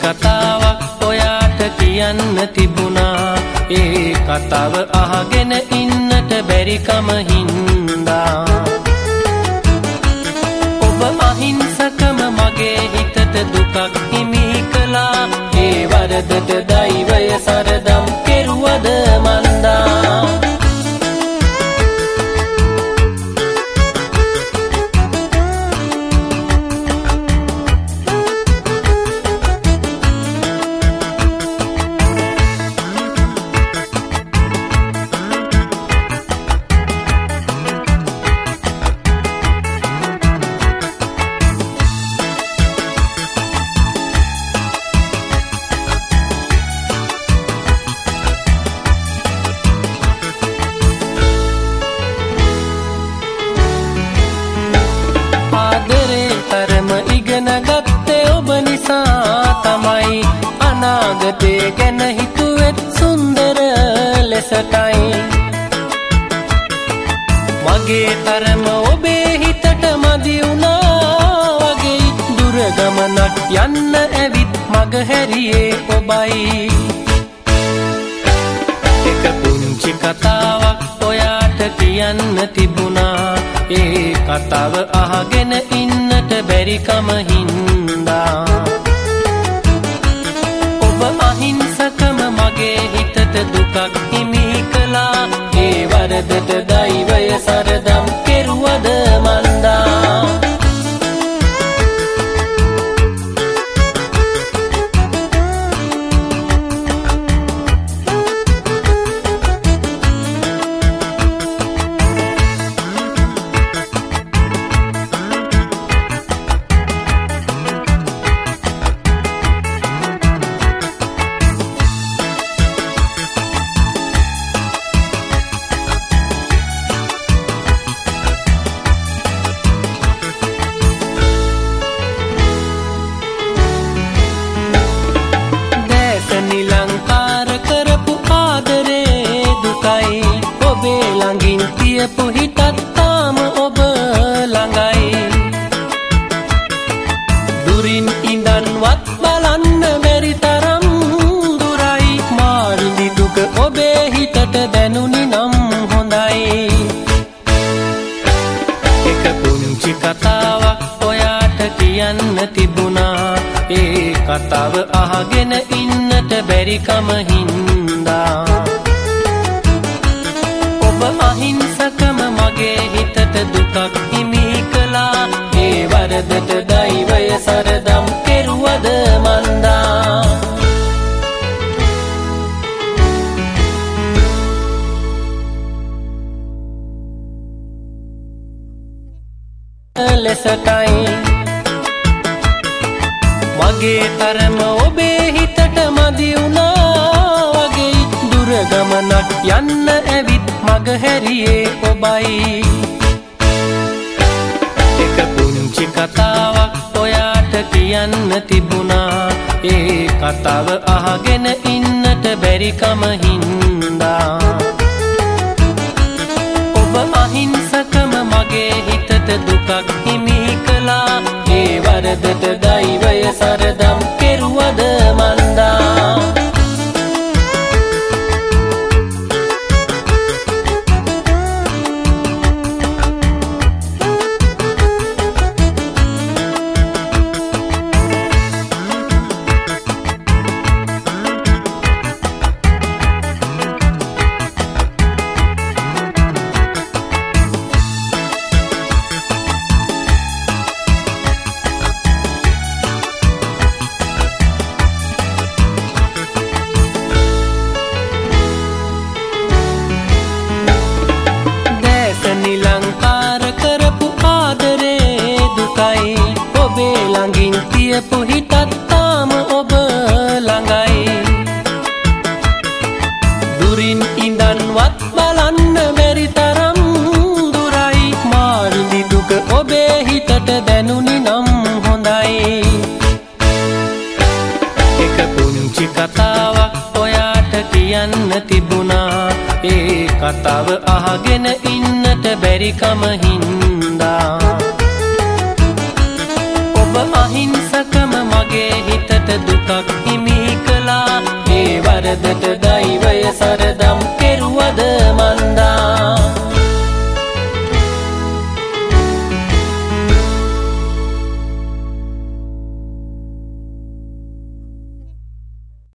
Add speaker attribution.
Speaker 1: කතාවක් ඔයාට කියන්න තිබුණා. ඒ කතාව අහගෙන ඉන්නට බැරිකම හින්දා ඔබ අහිංසකම මගේ හිතට දුකක් හිමි කළා. ඒ වරදට දෛවය සරදම් කෙරුවද මන්දා. අනාගතේ ගැන හිතුවෙත් සුන්දර ලෙසටයි. මගේ තරම ඔබේ හිතට මදි වුණා වගේ දුර ගමනක් යන්න ඇවිත් මග හැරියේ ඔබයි. එක පුංචි කතාවක් ඔයාට කියන්න තිබුණා. ඒ කතාව අහගෙන ඉන්නට බැරිකම හින්දා අහිංසකම මගේ හිතට දුකක් හිමි කළා. ඒ වරදට දෛවය සරදම් කෙරුවද මන්දා. ඔබේ ළඟින් තියපු හිතත් තාම ඔබ ළඟයි. දුරින් ඉඳන්වත් බලන්න බැරි තරම් දුරයි. මාරිදි දුක ඔබේ හිතට දැනුනි නම් හොඳයි. එක පුංචි කතාවක් ඔයාට කියන්න තිබුණා. ඒ කතාව අහගෙන ඉන්නට බැරිකම හින්දා අහිංසකම මගේ හිතට දුකක් හිමි කළා. ඒ වරදට දෛවය සරදම් කෙරුවද මන්දා. ලෙසටයි මගේ තරම ඔබේ හිතට මදි වුණා වගේ දුර ගමනක් යන්න ඇවිත් මග හැරියේ ඔබයි. එක පුංචි කතාවක් ඔයාට කියන්න තිබුණා. ඒ කතාව අහගෙන ඉන්නට බැරිකම හින්දා ඔබ අහිංසකම මගේ හිතට දුකක් හිමි කළා. ඒ වරදට දෛවය සරදම් කෙරුවද මන්දා. ඔබේ ළඟින් තියපු හිතත් තාම ඔබ ළඟයි. දුරින් ඉඳන්වත් බලන්න බැරි තරම් දුරයි. මාරිදි දුක ඔබේ හිතට දැනුනි නම් හොඳයි. එක පුංචි කතාවක් ඔයාට කියන්න තිබුණා. ඒ කතාව අහගෙන ඉන්නට බැරිකම හින්දා අහිංසකම මගේ හිතට දුකක් හිමි කළා ඒ වරදට